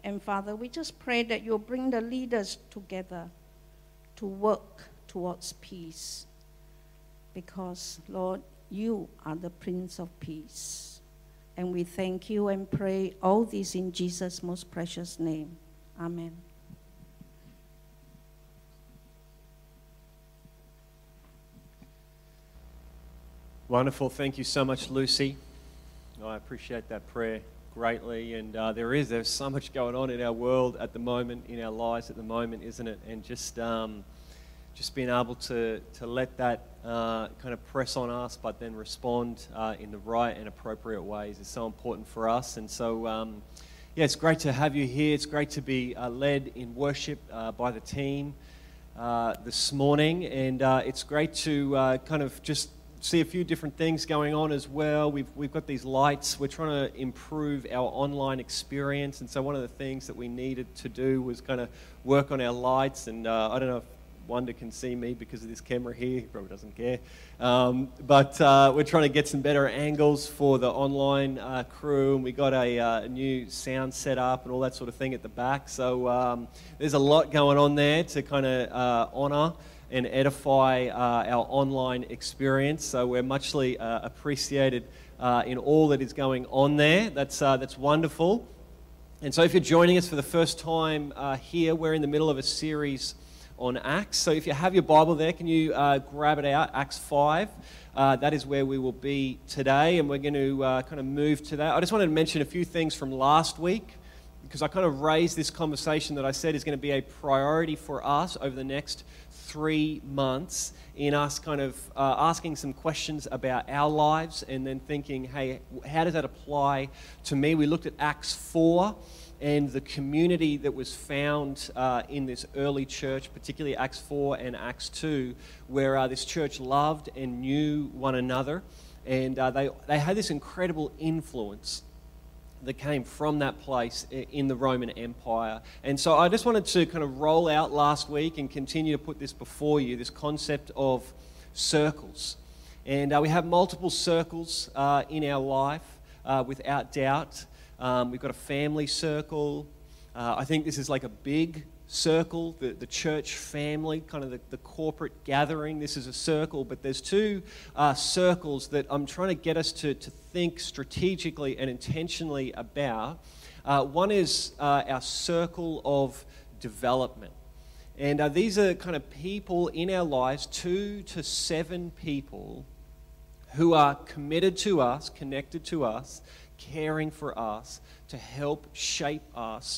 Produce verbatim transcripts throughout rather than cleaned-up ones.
And Father, we just pray that you'll bring the leaders together to work towards peace. Because, Lord, you are the Prince of Peace. And we thank you and pray all this in Jesus' most precious name. Amen. Wonderful. Thank you so much, Lucy. Oh, I appreciate that prayer greatly. And uh, there is, there's so much going on in our world at the moment, in our lives at the moment, isn't it? And just um, just being able to, to let that uh, kind of press on us, but then respond uh, in the right and appropriate ways is so important for us. And so, um, yeah, it's great to have you here. It's great to be uh, led in worship uh, by the team uh, this morning. And uh, it's great to uh, kind of just see a few different things going on as well. We've we've got these lights. We're trying to improve our online experience, and so one of the things that we needed to do was kind of work on our lights. And uh, I don't know if Wanda can see me because of this camera here. He probably doesn't care. Um, but uh, we're trying to get some better angles for the online uh, crew, and we got a, uh, a new sound set up and all that sort of thing at the back. So um, there's a lot going on there to kind of uh, honour and edify uh, our online experience. So we're muchly uh, appreciated uh, in all that is going on there. That's uh, that's wonderful. And so if you're joining us for the first time uh, here, we're in the middle of a series on Acts. So if you have your Bible there, can you uh, grab it out, Acts five. Uh, that is where we will be today, and we're going to uh, kind of move to that. I just wanted to mention a few things from last week, because I kind of raised this conversation that I said is going to be a priority for us over the next three months in us kind of uh, asking some questions about our lives and then thinking, hey, how does that apply to me? We looked at Acts four and the community that was found uh, in this early church, particularly Acts four and Acts two, where uh, this church loved and knew one another, and uh, they, they had this incredible influence that came from that place in the Roman Empire. And so I just wanted to kind of roll out last week and continue to put this before you, this concept of circles. And uh, we have multiple circles uh, in our life, uh, without doubt. Um, we've got a family circle. Uh, I think this is like a big circle, the, the church family, kind of the, the corporate gathering. This is a circle, but there's two uh, circles that I'm trying to get us to, to think strategically and intentionally about. Uh, one is uh, our circle of development. And uh, these are kind of people in our lives, two to seven people who are committed to us, connected to us, caring for us, to help shape us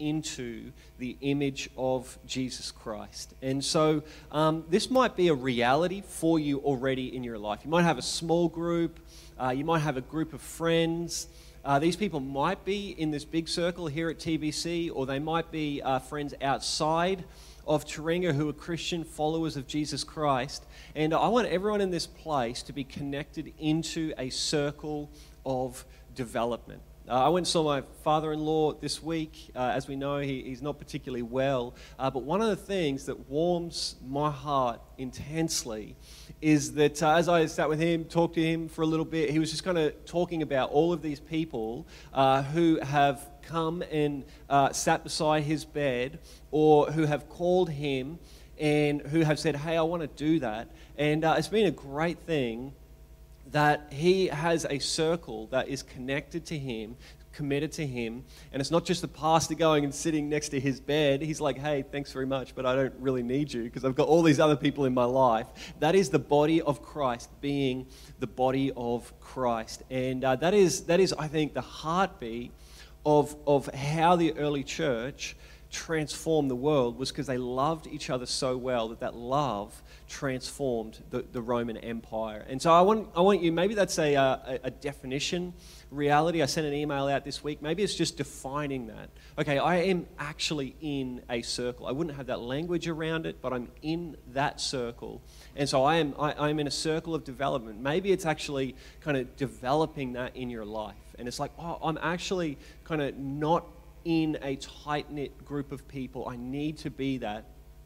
into the image of Jesus Christ. And so um, this might be a reality for you already in your life. You might have a small group, uh, you might have a group of friends. Uh, these people might be in this big circle here at T B C, or they might be uh, friends outside of Taringa who are Christian followers of Jesus Christ. And I want everyone in this place to be connected into a circle of development. Uh, I went and saw my father-in-law this week. Uh, as we know, he, he's not particularly well. Uh, but one of the things that warms my heart intensely is that uh, as I sat with him, talked to him for a little bit, he was just kind of talking about all of these people uh, who have come and uh, sat beside his bed, or who have called him and who have said, hey, I want to do that. And uh, it's been a great thing that he has a circle that is connected to him, committed to him, and it's not just the pastor going and sitting next to his bed. He's like, hey, thanks very much, but I don't really need you because I've got all these other people in my life. That is the body of Christ being the body of Christ. And uh, that is, that is, I think, the heartbeat of, of how the early church transformed the world, was because they loved each other so well that that love transformed the, the Roman Empire. And so I want I want you, maybe that's a, a, a definition reality. I sent an email out this week. Maybe it's just defining that. Okay, I am actually in a circle. I wouldn't have that language around it, but I'm in that circle. And so I am I, I'm in a circle of development. Maybe it's actually kind of developing that in your life. And it's like, oh, I'm actually kind of not in a tight-knit group of people. I need to be that.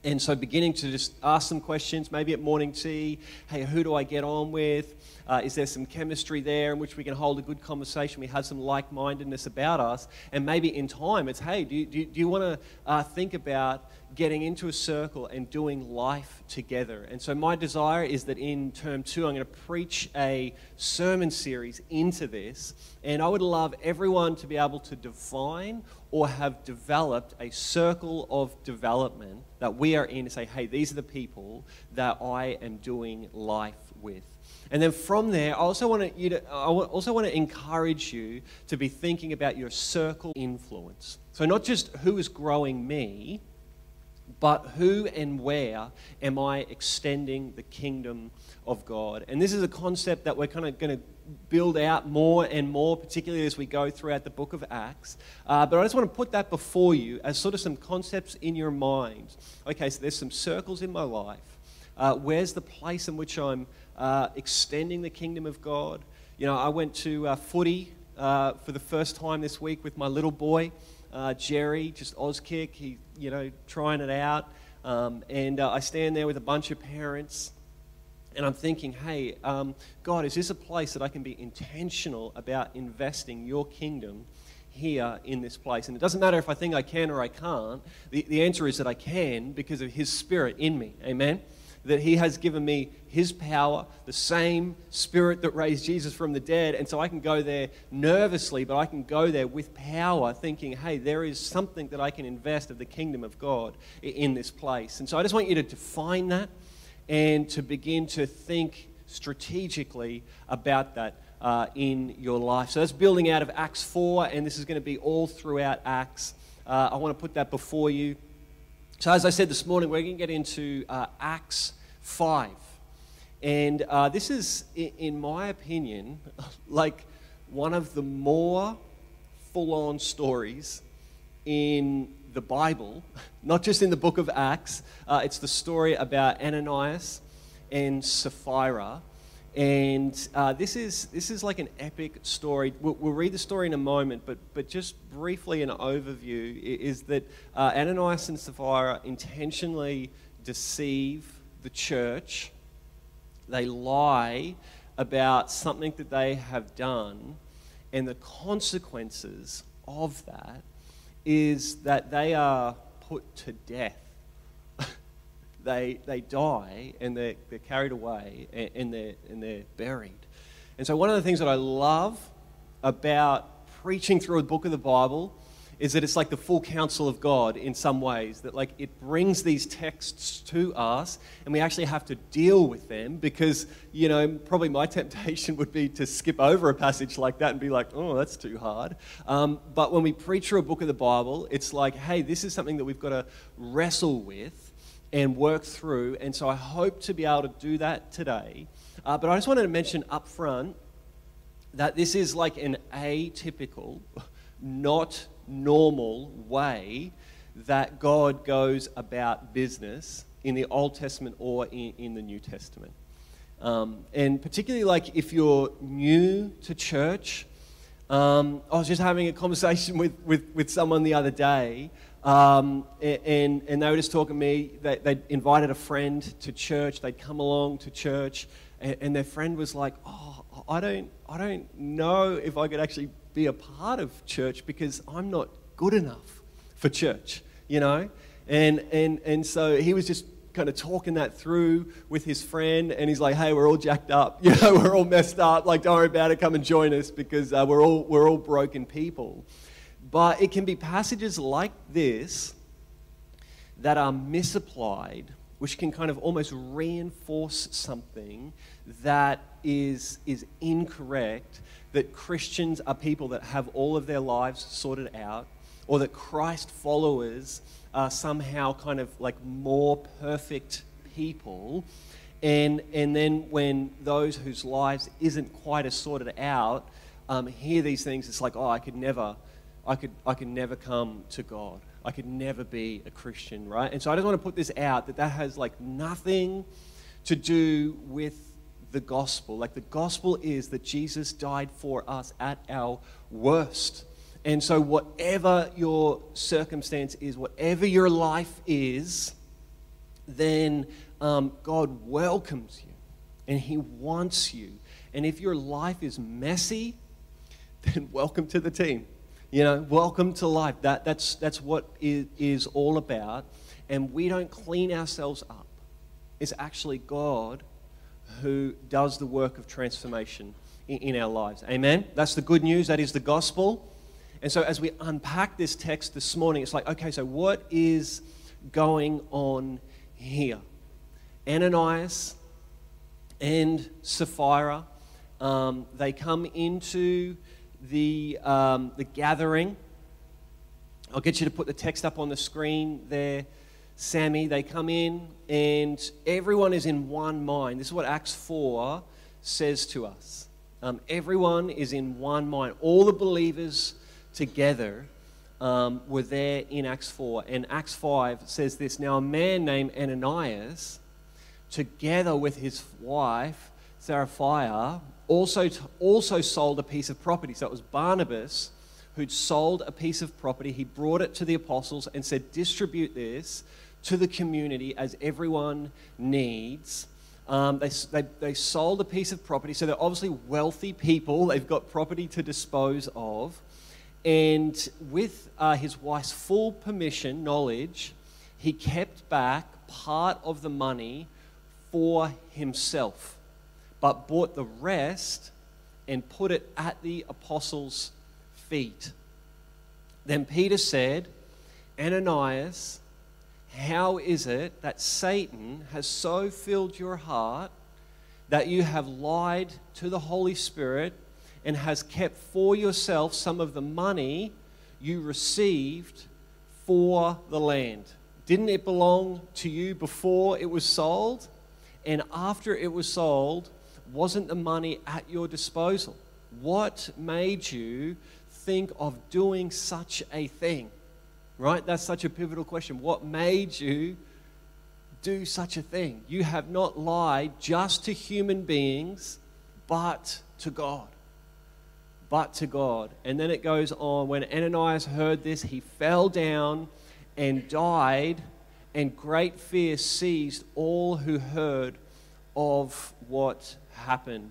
And so beginning to just ask some questions, maybe at morning tea, hey, who do I get on with? Uh, is there some chemistry there in which we can hold a good conversation? We have some like-mindedness about us. And maybe in time, it's, hey, do you, do you, do you want to uh, think about getting into a circle and doing life together? And so my desire is that in term two, I'm going to preach a sermon series into this. And I would love everyone to be able to define or have developed a circle of development that we are in to say, hey, these are the people that I am doing life with. And then from there, I also want to, you to, I also want to encourage you to be thinking about your circle influence. So not just who is growing me, but who and where am I extending the kingdom of God? And this is a concept that we're kind of going to build out more and more, particularly as we go throughout the book of Acts. Uh, but I just want to put that before you as sort of some concepts in your mind. Okay, so there's some circles in my life. Uh, where's the place in which I'm uh, extending the kingdom of God? You know, I went to uh, footy uh, for the first time this week with my little boy, uh, Jerry, just Auskick. He, you know, trying it out. Um, and uh, I stand there with a bunch of parents. And I'm thinking, hey, um, God, is this a place that I can be intentional about investing your kingdom here in this place? And it doesn't matter if I think I can or I can't. The, the answer is that I can because of his Spirit in me. Amen? That he has given me his power, the same Spirit that raised Jesus from the dead. And so I can go there nervously, but I can go there with power thinking, hey, there is something that I can invest of the kingdom of God in this place. And so I just want you to define that and to begin to think strategically about that uh, in your life. So that's building out of Acts four, and this is going to be all throughout Acts. Uh, I want to put that before you. So as I said this morning, we're going to get into uh, Acts five. And uh, this is, in my opinion, like one of the more full-on stories in the Bible, not just in the book of Acts. Uh, it's the story about Ananias and Sapphira. And uh, this is this is like an epic story. We'll, we'll read the story in a moment, but but just briefly an overview is that uh, Ananias and Sapphira intentionally deceive the church. They lie about something that they have done, and the consequences of that is that they are put to death. they they die and they're, they're carried away and, and, they're, and they're buried. And so one of the things that I love about preaching through a book of the Bible is that it's like the full counsel of God in some ways, that like it brings these texts to us and we actually have to deal with them because, you know, probably my temptation would be to skip over a passage like that and be like, oh, that's too hard. Um, but when we preach through a book of the Bible, it's like, hey, this is something that we've got to wrestle with and work through. And so I hope to be able to do that today. Uh, but I just wanted to mention up front that this is like an atypical, not normal way that God goes about business in the Old Testament or in, in the New Testament. Um, and particularly like if you're new to church, um, I was just having a conversation with, with, with someone the other day, um, and, and they were just talking to me, they, they'd invited a friend to church, they'd come along to church, and, and their friend was like, oh, I don't, I don't know if I could actually be a part of church because I'm not good enough for church, you know? And and and so he was just kind of talking that through with his friend, and he's like, hey, we're all jacked up, you know, we're all messed up, like, don't worry about it, come and join us because uh, we're all we're all broken people. But it can be passages like this that are misapplied, which can kind of almost reinforce something that is is incorrect, that Christians are people that have all of their lives sorted out, or that Christ followers are somehow kind of like more perfect people. And and then when those whose lives isn't quite as sorted out um, hear these things, it's like, oh, I could never, I could I could never come to God. I could never be a Christian, right? And so I just want to put this out, that that has like nothing to do with the gospel. Like the gospel is that Jesus died for us at our worst. And so whatever your circumstance is, whatever your life is, then um, God welcomes you and he wants you. And if your life is messy, then welcome to the team. You know, welcome to life. That, that's, that's what it is all about. And we don't clean ourselves up. It's actually God who does the work of transformation in, in our lives. Amen? That's the good news. That is the gospel. And so as we unpack this text this morning, it's like, okay, so what is going on here? Ananias and Sapphira, um, they come into the, um, the gathering. I'll get you to put the text up on the screen there, Sammy. They come in and everyone is in one mind. This is what Acts four says to us. Um, everyone is in one mind. All the believers together um, were there in Acts four. And Acts five says this: Now a man named Ananias, together with his wife Sapphira, also, also sold a piece of property. So it was Barnabas who'd sold a piece of property. He brought it to the apostles and said, distribute this to the community as everyone needs. Um, they, they, they sold a piece of property. So they're obviously wealthy people. They've got property to dispose of. And with uh, his wife's full permission, knowledge, he kept back part of the money for himself, but bought the rest and put it at the apostles' feet. Then Peter said, Ananias, how is it that Satan has so filled your heart that you have lied to the Holy Spirit and has kept for yourself some of the money you received for the land? Didn't it belong to you before it was sold? And after it was sold, wasn't the money at your disposal? What made you think of doing such a thing? Right? That's such a pivotal question. What made you do such a thing? You have not lied just to human beings, but to God. But to God. And then it goes on, when Ananias heard this, he fell down and died, and great fear seized all who heard of what happened.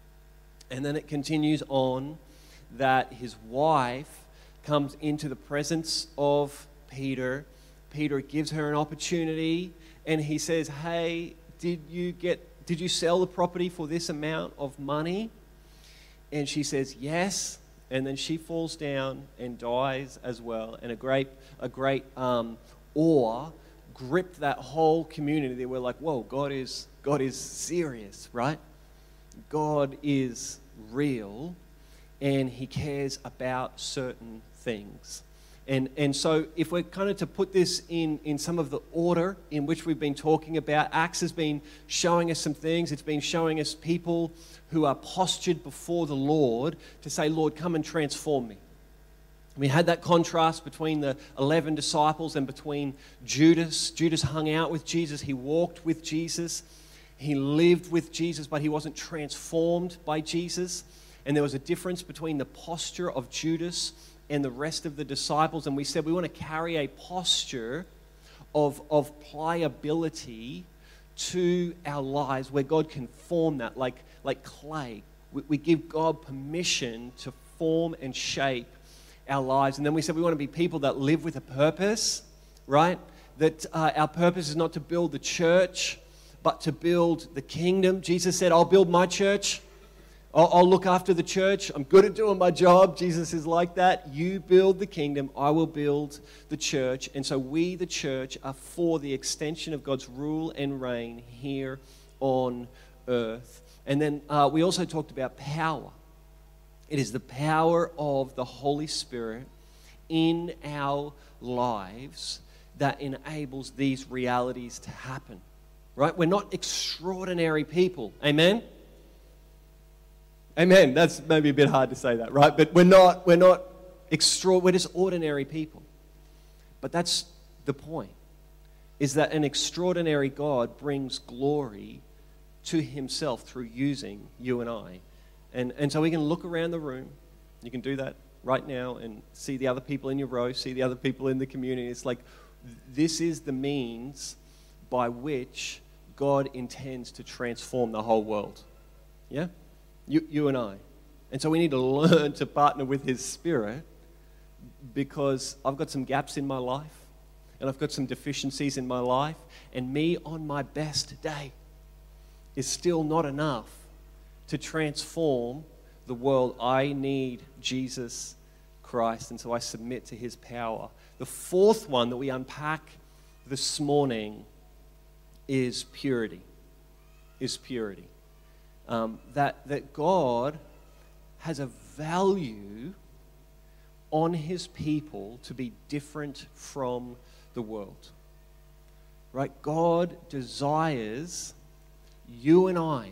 And then it continues on that his wife comes into the presence of Peter. Peter gives her an opportunity and he says, hey, did you get, did you sell the property for this amount of money? And she says, yes. And then she falls down and dies as well. And a great, a great um, awe gripped that whole community. They were like, whoa, God is, God is serious, right? God is real and he cares about certain things. And, and so if we're kind of to put this in, in some of the order in which we've been talking about, Acts has been showing us some things. It's been showing us people who are postured before the Lord to say, Lord, come and transform me. We had that contrast between the eleven disciples and between Judas. Judas hung out with Jesus. He walked with Jesus. He lived with Jesus, but he wasn't transformed by Jesus. And there was a difference between the posture of Judas and the rest of the disciples. And we said we want to carry a posture of, of pliability to our lives where God can form that like, like clay. We, we give God permission to form and shape our lives. And then we said we want to be people that live with a purpose, right? That uh, our purpose is not to build the church, but to build the kingdom. Jesus said, I'll build my church. I'll, I'll look after the church. I'm good at doing my job. Jesus is like that. You build the kingdom. I will build the church. And so we, the church, are for the extension of God's rule and reign here on earth. And then uh, we also talked about power. It is the power of the Holy Spirit in our lives that enables these realities to happen. Right? We're not extraordinary people. Amen? Amen. That's maybe a bit hard to say that, right? But we're not, we're not extra, we're just ordinary people. But that's the point, is that an extraordinary God brings glory to himself through using you and I. And, and so we can look around the room. You can do that right now and see the other people in your row, see the other people in the community. It's like, this is the means by which God intends to transform the whole world. Yeah? You, you and I. And so we need to learn to partner with His Spirit, because I've got some gaps in my life, and I've got some deficiencies in my life, and me on my best day is still not enough to transform the world. I need Jesus Christ, and so I submit to His power. The fourth one that we unpack this morning is purity. Is purity. Um, that, that God has a value on His people to be different from the world. Right? God desires you and I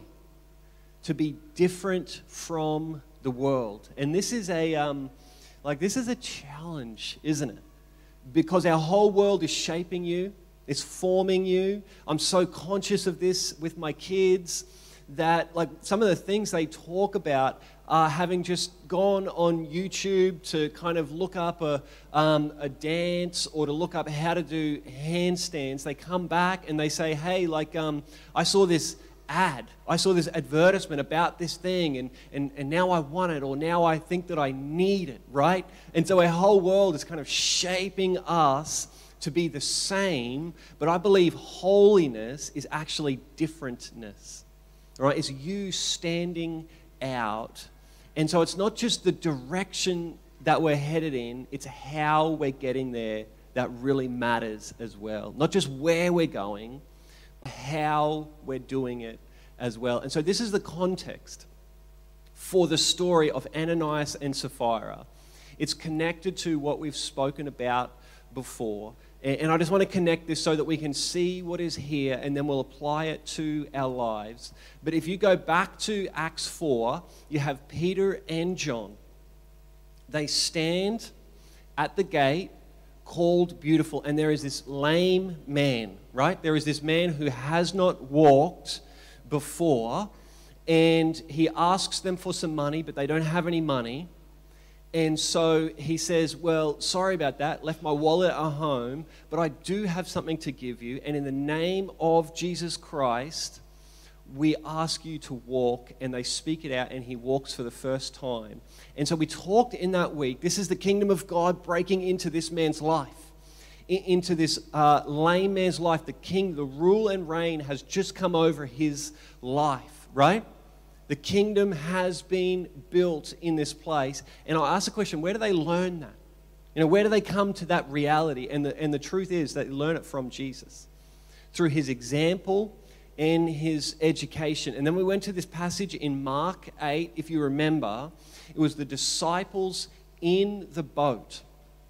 to be different from the world. And this is a um, like this is a challenge, isn't it? Because our whole world is shaping you, it's forming you. I'm so conscious of this with my kids, that like some of the things they talk about are having just gone on YouTube to kind of look up a, um, a dance or to look up how to do handstands. They come back and they say, hey, like um, I saw this ad, I saw this advertisement about this thing, and, and, and now I want it, or now I think that I need it, right? And so our whole world is kind of shaping us to be the same, but I believe holiness is actually differentness. Right? It's you standing out. And so it's not just the direction that we're headed in, it's how we're getting there that really matters as well. Not just where we're going, but how we're doing it as well. And so this is the context for the story of Ananias and Sapphira. It's connected to what we've spoken about before. And I just want to connect this so that we can see what is here, and then we'll apply it to our lives. But if you go back to Acts four, you have Peter and John. They stand at the gate called Beautiful, and there is this lame man, right? There is this man who has not walked before, and he asks them for some money, but they don't have any money. And so he says, well, sorry about that, left my wallet at home, but I do have something to give you. And in the name of Jesus Christ, we ask you to walk. And they speak it out, and he walks for the first time. And so we talked in that week, this is the kingdom of God breaking into this man's life, into this uh, lame man's life. The king, the rule and reign has just come over his life, right? The kingdom has been built in this place. And I ask the question, where do they learn that? You know, where do they come to that reality? And the, and the truth is that they learn it from Jesus, through his example and his education. And then we went to this passage in Mark eight, if you remember. It was the disciples in the boat.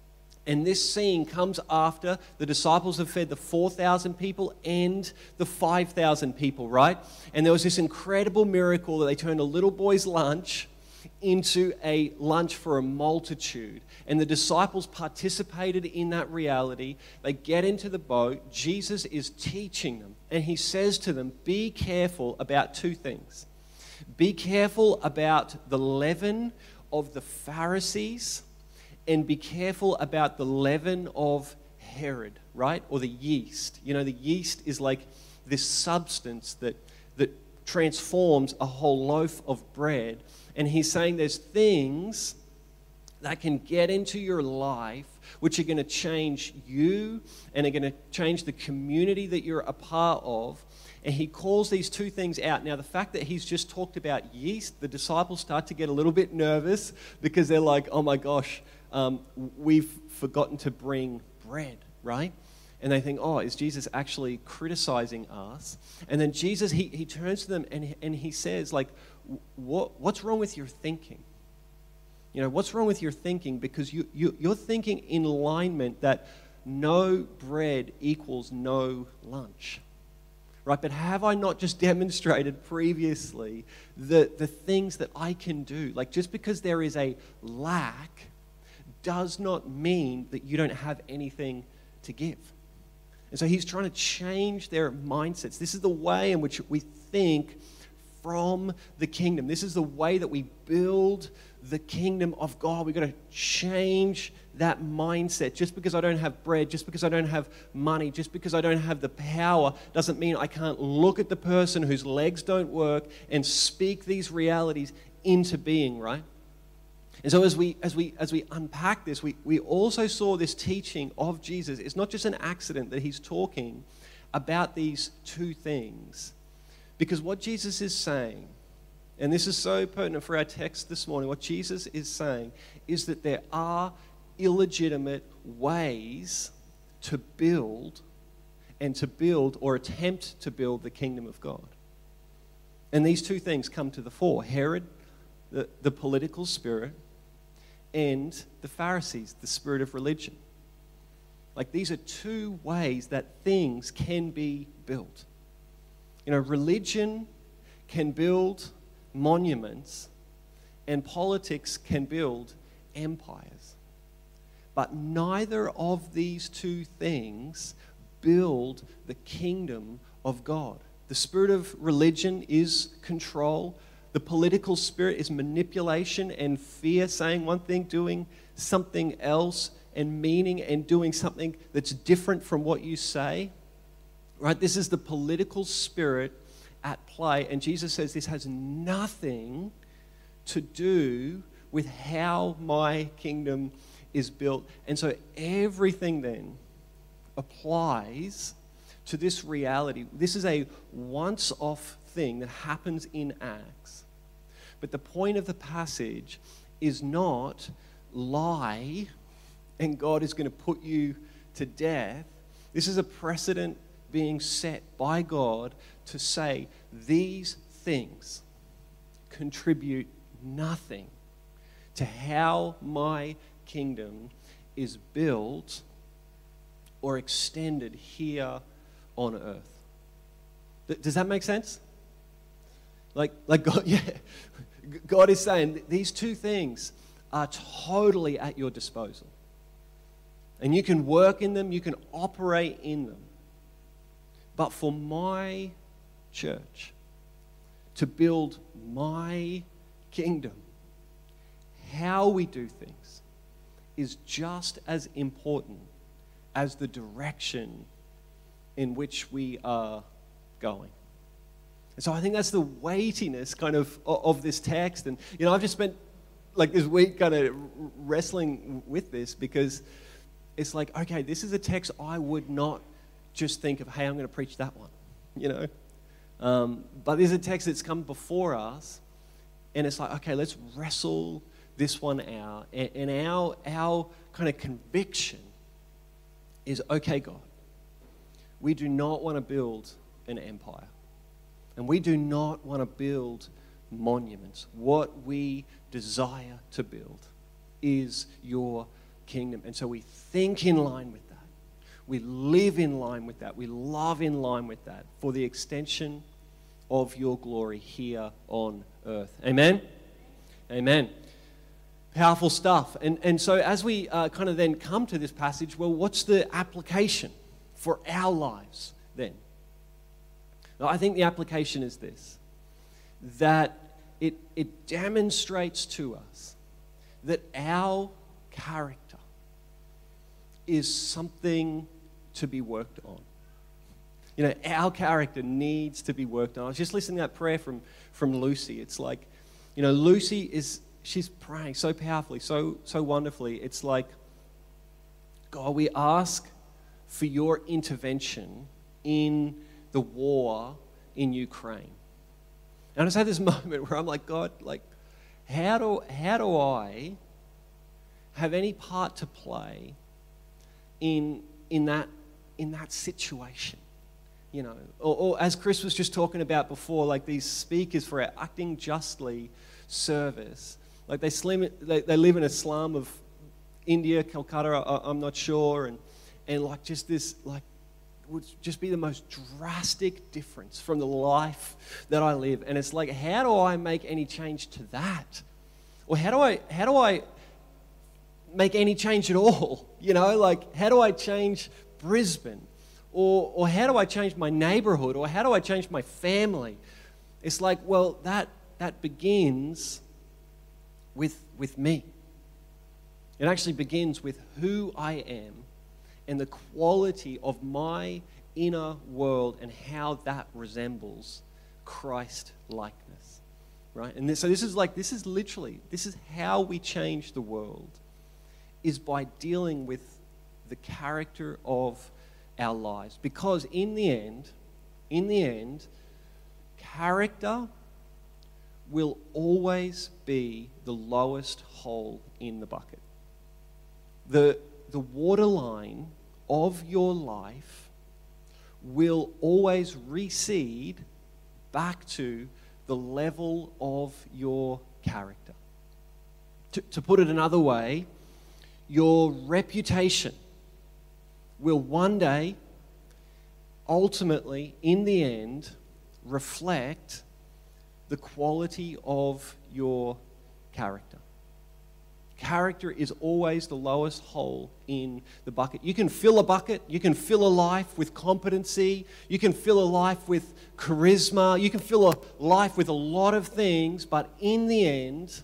And this scene comes after the disciples have fed the four thousand people and the five thousand people, right? And there was this incredible miracle that they turned a little boy's lunch into a lunch for a multitude. And the disciples participated in that reality. They get into the boat. Jesus is teaching them. And he says to them, be careful about two things. Be careful about the leaven of the Pharisees, and be careful about the leaven of Herod, right? Or the yeast. You know, the yeast is like this substance that, that transforms a whole loaf of bread. And he's saying there's things that can get into your life which are going to change you and are going to change the community that you're a part of. And he calls these two things out. Now, the fact that he's just talked about yeast, the disciples start to get a little bit nervous because they're like, oh my gosh, um, we've forgotten to bring bread, right? And they think, oh, is Jesus actually criticizing us? And then Jesus, he, he turns to them and he, and he says, like, what, what's wrong with your thinking? You know, what's wrong with your thinking? Because you, you, you're thinking in alignment that no bread equals no lunch. Right, but have I not just demonstrated previously the, the things that I can do? Like, just because there is a lack does not mean that you don't have anything to give. And so he's trying to change their mindsets. This is the way in which we think from the kingdom. This is the way that we build the kingdom of God. We've got to change that mindset. Just because I don't have bread, just because I don't have money, just because I don't have the power, doesn't mean I can't look at the person whose legs don't work and speak these realities into being, right? And so as we as we as we unpack this, we, we also saw this teaching of Jesus. It's not just an accident that he's talking about these two things. Because what Jesus is saying, and this is so pertinent for our text this morning, what Jesus is saying is that there are illegitimate ways to build and to build or attempt to build the kingdom of God. And these two things come to the fore. Herod, the, the political spirit, and the Pharisees, the spirit of religion. Like, these are two ways that things can be built. You know, religion can build monuments, and politics can build empires. But neither of these two things build the kingdom of God. The spirit of religion is control. The political spirit is manipulation and fear, saying one thing, doing something else, and meaning and doing something that's different from what you say. Right? This is the political spirit at play, and Jesus says this has nothing to do with how my kingdom is built. And so everything then applies to this reality. This is a once-off thing that happens in Acts. But the point of the passage is not lie and God is going to put you to death. This is a precedent being set by God to say these things contribute nothing to how my kingdom is built or extended here on earth. Does that make sense? Like, like God, yeah, God is saying these two things are totally at your disposal. And you can work in them, you can operate in them. But for my church to build my kingdom, how we do things is just as important as the direction in which we are going. And so I think that's the weightiness kind of of this text. And, you know, I've just spent like this week kind of wrestling with this because it's like, okay, this is a text I would not just think of, hey, I'm going to preach that one, you know. Um, but there's a text that's come before us, and it's like, okay, let's wrestle this one out. And, and our, our kind of conviction is, okay, God, we do not want to build an empire. And we do not want to build monuments. What we desire to build is your kingdom. And so we think in line with that. We live in line with that. We love in line with that for the extension of your glory here on earth. Amen? Amen. Powerful stuff. And, and so as we uh, kind of then come to this passage, well, what's the application for our lives then? Well, I think the application is this, that it, it demonstrates to us that our character is something to be worked on. You know, our character needs to be worked on. I was just listening to that prayer from, from Lucy. It's like, you know, Lucy is, she's praying so powerfully, so, so wonderfully. It's like, God, we ask for your intervention in the war in Ukraine. And I just had this moment where I'm like, God, like, how do, how do I have any part to play in, in, that, in that situation? You know, or, or as Chris was just talking about before, like these speakers for our Acting Justly service, like they, slim, they, they live in a slum of India, Calcutta, I, I'm not sure, and, and like just this, like, would just be the most drastic difference from the life that I live. And it's like, how do I make any change to that? Or how do I, how do I make any change at all? You know, like, how do I change Brisbane? Or, or how do I change my neighborhood? Or how do I change my family? It's like, well, that that begins with with me. It actually begins with who I am and the quality of my inner world and how that resembles Christ likeness, right? And this, so this is like, this is literally, this is how we change the world, is by dealing with the character of our lives. Because in the end, in the end, character will always be the lowest hole in the bucket. The, the waterline of your life will always recede back to the level of your character. To, to put it another way, your reputation will one day, ultimately, in the end, reflect the quality of your character. Character is always the lowest hole in the bucket. You can fill a bucket, you can fill a life with competency, you can fill a life with charisma, you can fill a life with a lot of things, but in the end,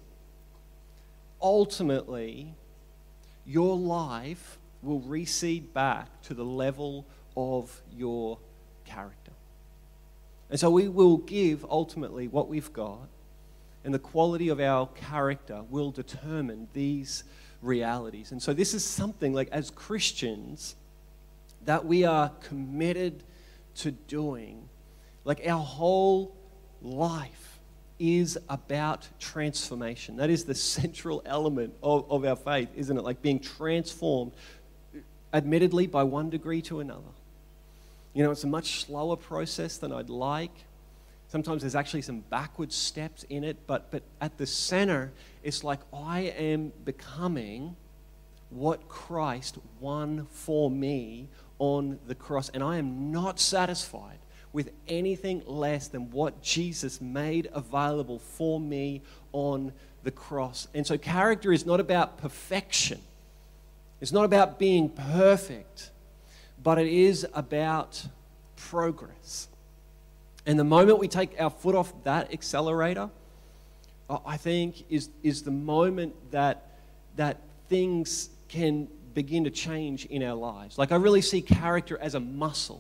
ultimately, your life will recede back to the level of your character. And so we will give ultimately what we've got, and the quality of our character will determine these realities. And so this is something, like, as Christians, that we are committed to doing. Like, our whole life is about transformation. That is the central element of, of our faith, isn't it? Like, being transformed, admittedly, by one degree to another. You know, it's a much slower process than I'd like. Sometimes there's actually some backward steps in it, but, but at the center, it's like I am becoming what Christ won for me on the cross. And I am not satisfied with anything less than what Jesus made available for me on the cross. And so character is not about perfection. It's not about being perfect, but it is about progress. And the moment we take our foot off that accelerator, I think is is the moment that that things can begin to change in our lives. Like, I really see character as a muscle.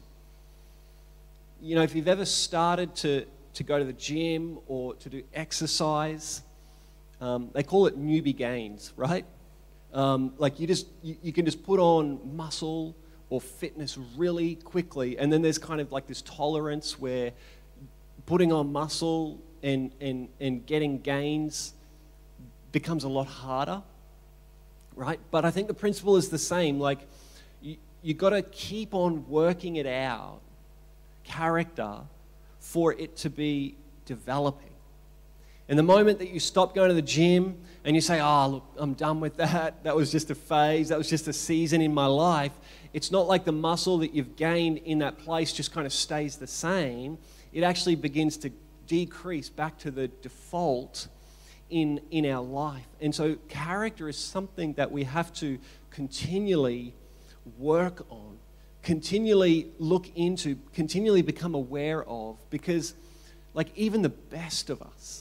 You know, if you've ever started to, to go to the gym or to do exercise, um, they call it newbie gains, right? Um, like you just you, you can just put on muscle or fitness really quickly, and then there's kind of like this tolerance where putting on muscle and, and, and getting gains becomes a lot harder, right? But I think the principle is the same. Like, you, you got to keep on working it out, character, for it to be developing. And the moment that you stop going to the gym and you say, oh, look, I'm done with that. That was just a phase. That was just a season in my life. It's not like the muscle that you've gained in that place just kind of stays the same. It actually begins to decrease back to the default in, in our life. And so character is something that we have to continually work on, continually look into, continually become aware of, because like even the best of us,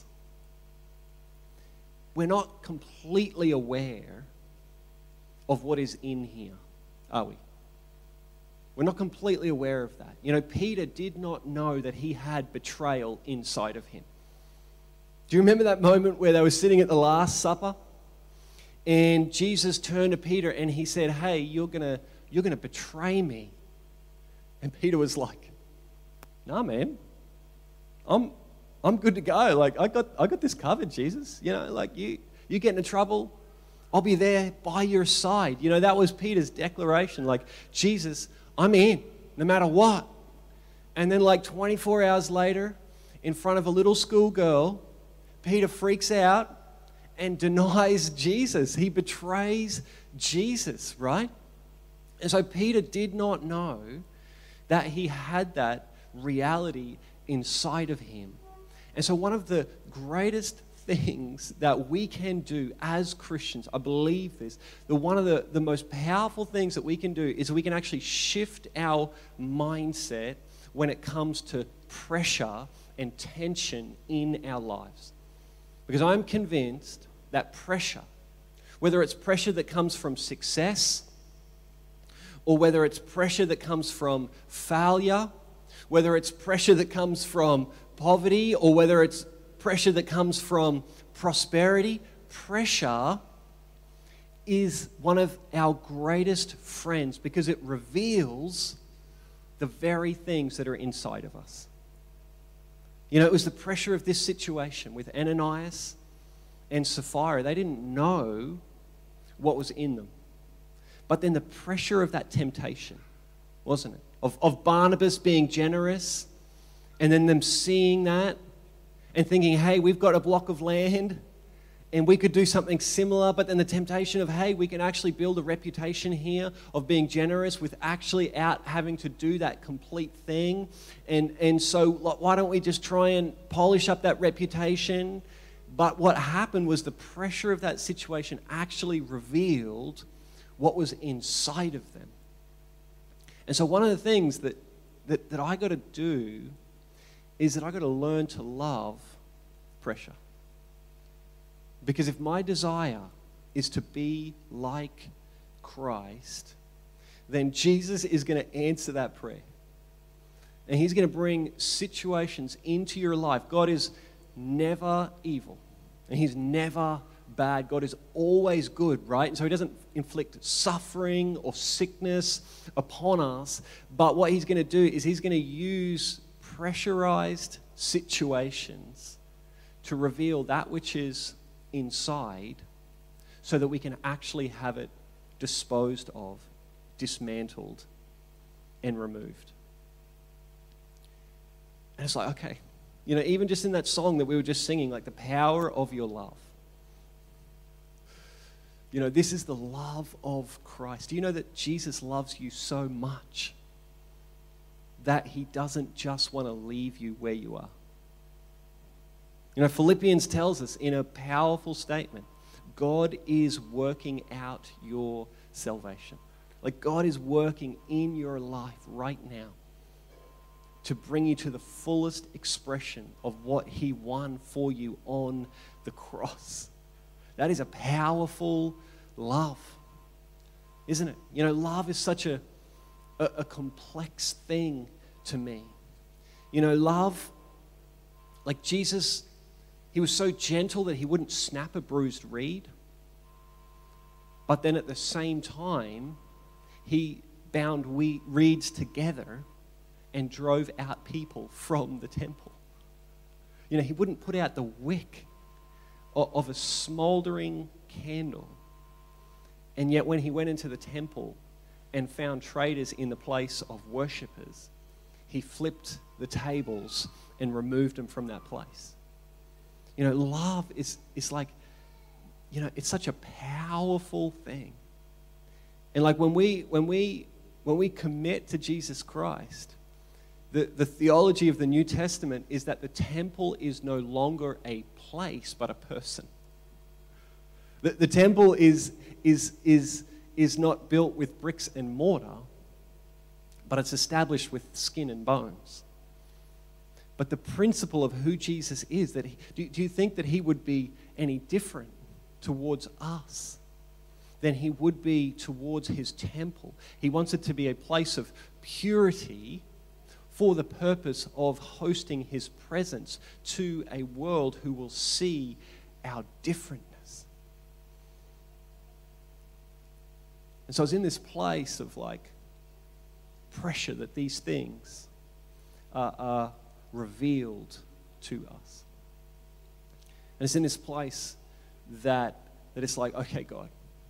we're not completely aware of what is in here, are we? We're not completely aware of that. You know, Peter did not know that he had betrayal inside of him. Do you remember that moment where they were sitting at the Last Supper? And Jesus turned to Peter and he said, hey, you're gonna, you're gonna betray me. And Peter was like, nah, man. I'm, I'm good to go. Like, I got, I got this covered, Jesus. You know, like you, you get into trouble, I'll be there by your side. You know, that was Peter's declaration. Like, Jesus, I'm in, no matter what. And then like twenty-four hours later, in front of a little schoolgirl, Peter freaks out and denies Jesus. He betrays Jesus, right? And so Peter did not know that he had that reality inside of him. And so one of the greatest things that we can do as Christians, I believe this, the one of the, the most powerful things that we can do is we can actually shift our mindset when it comes to pressure and tension in our lives. Because I'm convinced that pressure, whether it's pressure that comes from success, or whether it's pressure that comes from failure, whether it's pressure that comes from poverty, or whether it's pressure that comes from prosperity, pressure is one of our greatest friends because it reveals the very things that are inside of us. You know, it was the pressure of this situation with Ananias and Sapphira. They didn't know what was in them. But then the pressure of that temptation, wasn't it? Of, of Barnabas being generous, and then them seeing that and thinking, hey, we've got a block of land and we could do something similar, but then the temptation of, hey, we can actually build a reputation here of being generous with actually out having to do that complete thing. And, and so why don't we just try and polish up that reputation? But what happened was the pressure of that situation actually revealed what was inside of them. And so one of the things that, that, that I got to do is that I got to learn to love pressure. Because if my desire is to be like Christ, then Jesus is going to answer that prayer. And he's going to bring situations into your life. God is never evil. And he's never bad. God is always good, right? And so he doesn't inflict suffering or sickness upon us. But what he's going to do is he's going to use pressurized situations to reveal that which is inside so that we can actually have it disposed of, dismantled, and removed. And it's like, okay, you know, even just in that song that we were just singing, like the power of your love. You know, this is the love of Christ. Do you know that Jesus loves you so much that he doesn't just want to leave you where you are? You know, Philippians tells us in a powerful statement, God is working out your salvation. Like God is working in your life right now to bring you to the fullest expression of what he won for you on the cross. That is a powerful love, isn't it? You know, love is such a, a, a complex thing to me. You know, love, like Jesus, he was so gentle that he wouldn't snap a bruised reed. But then at the same time, he bound we, reeds together and drove out people from the temple. You know, he wouldn't put out the wick of, of a smoldering candle. And yet when he went into the temple and found traitors in the place of worshippers, he flipped the tables and removed them from that place. You know, love is, is like, you know, it's such a powerful thing. And like when we when we when we commit to Jesus Christ, the, the theology of the New Testament is that the temple is no longer a place but a person. The, the temple is is is is not built with bricks and mortar, but it's established with skin and bones. But the principle of who Jesus is, that he, do, do you think that he would be any different towards us than he would be towards his temple? He wants it to be a place of purity for the purpose of hosting his presence to a world who will see our differentness. And so I was in this place of like pressure that these things are, are revealed to us. And it's in this place that that it's like, okay, God,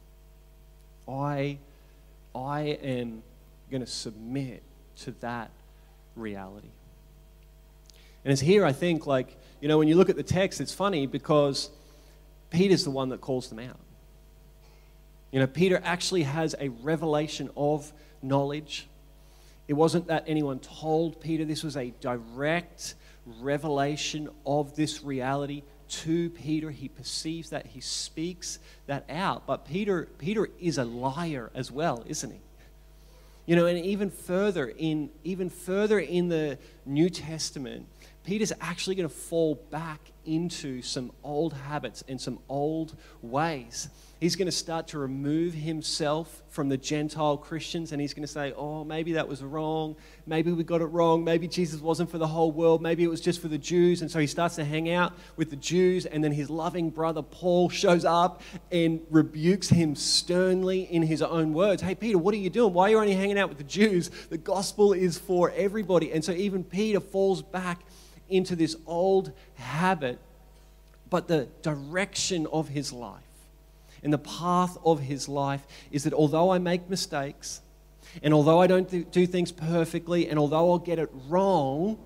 I I am going to submit to that reality. And it's here, I think, like, you know, when you look at the text, it's funny because Peter's the one that calls them out. You know, Peter actually has a revelation of knowledge. It wasn't that anyone told Peter. This was a direct revelation of this reality to Peter. He perceives that, he speaks that out. But Peter, Peter is a liar as well, isn't he? You know, and even further in even further in the New Testament, Peter's actually going to fall back into some old habits and some old ways. He's going to start to remove himself from the Gentile Christians, and he's going to say, oh, maybe that was wrong. Maybe we got it wrong. Maybe Jesus wasn't for the whole world. Maybe it was just for the Jews. And so he starts to hang out with the Jews, and then his loving brother Paul shows up and rebukes him sternly in his own words. Hey, Peter, what are you doing? Why are you only hanging out with the Jews? The gospel is for everybody. And so even Peter falls back into this old habit, but the direction of his life and the path of his life is that although I make mistakes, and although I don't do things perfectly, and although I'll get it wrong,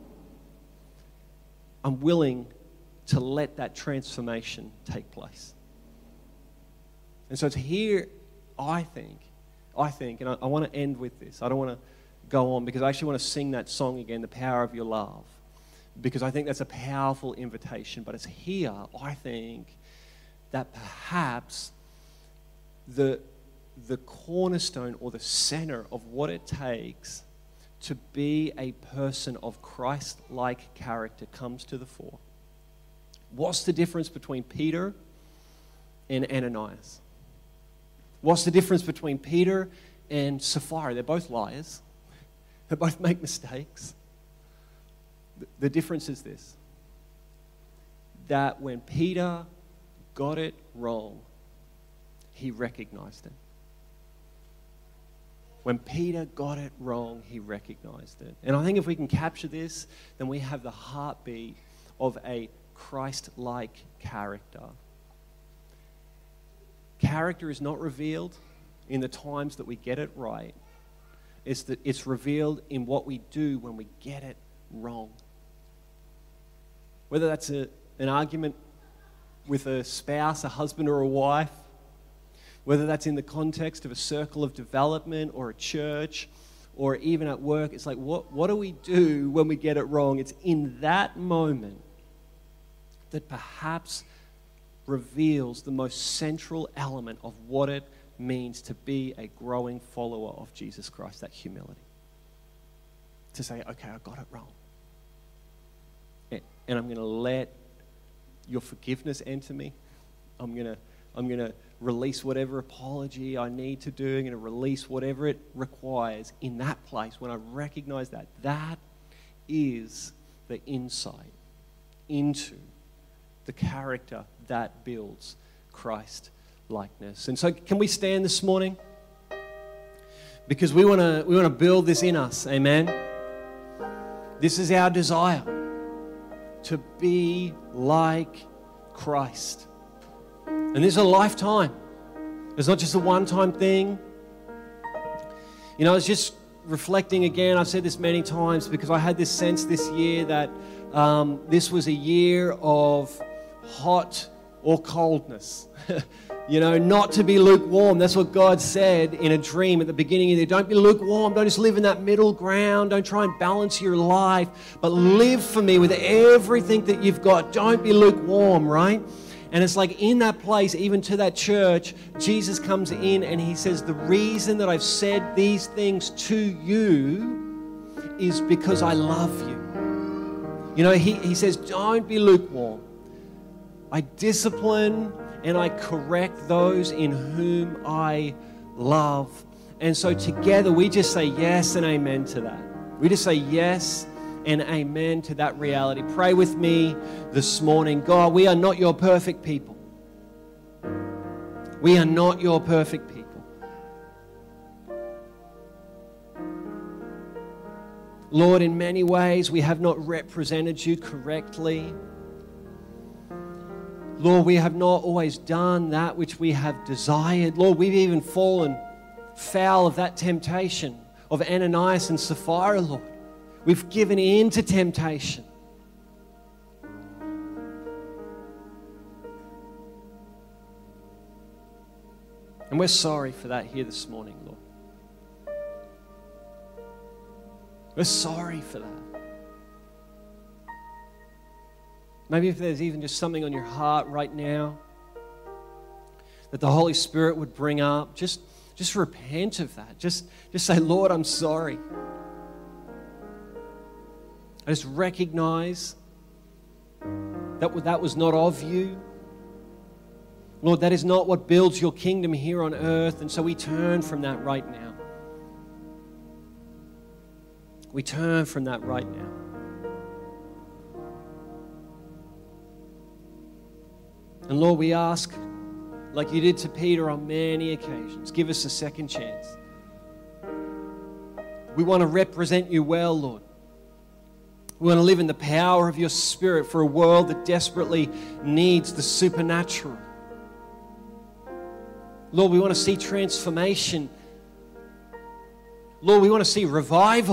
I'm willing to let that transformation take place. And so it's here, I think, I think, and I, I want to end with this. I don't want to go on because I actually want to sing that song again, The Power of Your Love, because I think that's a powerful invitation. But it's here, I think, that perhaps the, the cornerstone or the center of what it takes to be a person of Christ-like character comes to the fore. What's the difference between Peter and Ananias? What's the difference between Peter and Sapphira? They're both liars. They both make mistakes. The difference is this, that when Peter got it wrong, he recognized it. When Peter got it wrong, he recognized it. And I think if we can capture this, then we have the heartbeat of a Christ-like character. Character is not revealed in the times that we get it right. It's that it's revealed in what we do when we get it wrong. Whether that's a, an argument with a spouse, a husband or a wife, whether that's in the context of a circle of development or a church, or even at work, it's like, what, what do we do when we get it wrong? It's in that moment that perhaps reveals the most central element of what it means to be a growing follower of Jesus Christ, that humility. To say, okay, I got it wrong. And I'm going to let your forgiveness enter me. I'm going to I'm going to release whatever apology I need to do. I'm going to release whatever it requires in that place. When I recognize that, that is the insight into the character that builds Christ-likeness. And so can we stand this morning? Because we want to we want to build this in us. Amen. This is our desire. To be like Christ. And this is a lifetime. It's not just a one-time thing. You know, I was just reflecting again. I've said this many times because I had this sense this year that um, this was a year of hot or coldness. You know, not to be lukewarm. That's what God said in a dream at the beginning of the year. Don't be lukewarm. Don't just live in that middle ground. Don't try and balance your life, but live for me with everything that you've got. Don't be lukewarm, right? And it's like in that place, even to that church, Jesus comes in and he says, the reason that I've said these things to you is because I love you. You know, he, he says, don't be lukewarm. I discipline and I correct those in whom I love. And so together we just say yes and amen to that. We just say yes and amen to that reality. Pray with me this morning. God, we are not your perfect people. We are not your perfect people. Lord, in many ways we have not represented you correctly. Lord, we have not always done that which we have desired. Lord, we've even fallen foul of that temptation of Ananias and Sapphira, Lord. We've given in to temptation. And we're sorry for that here this morning, Lord. We're sorry for that. Maybe if there's even just something on your heart right now that the Holy Spirit would bring up, just, just repent of that. Just, just say, Lord, I'm sorry. I just recognize that that was not of you. Lord, that is not what builds your kingdom here on earth, and so we turn from that right now. We turn from that right now. And Lord, we ask, like you did to Peter on many occasions, give us a second chance. We want to represent you well, Lord. We want to live in the power of your Spirit for a world that desperately needs the supernatural. Lord, we want to see transformation. Lord, we want to see revival.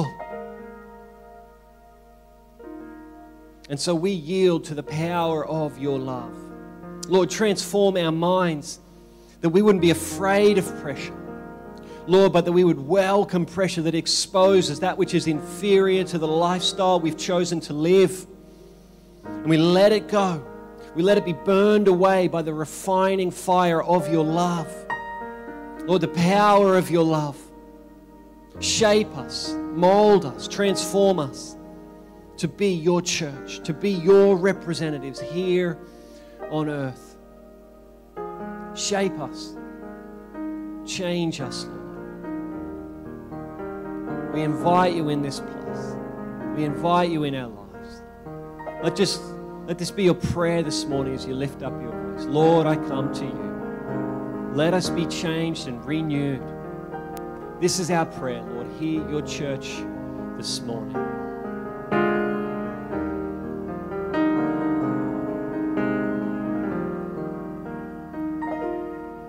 And so we yield to the power of your love. Lord, transform our minds that we wouldn't be afraid of pressure. Lord, but that we would welcome pressure that exposes that which is inferior to the lifestyle we've chosen to live. And we let it go. We let it be burned away by the refining fire of your love. Lord, the power of your love. Shape us, mold us, transform us to be your church, to be your representatives here on earth. Shape us. Change us, Lord. We invite you in this place. We invite you in our lives. Let just let this be your prayer this morning as you lift up your voice. Lord, I come to you. Let us be changed and renewed. This is our prayer, Lord. Hear your church this morning.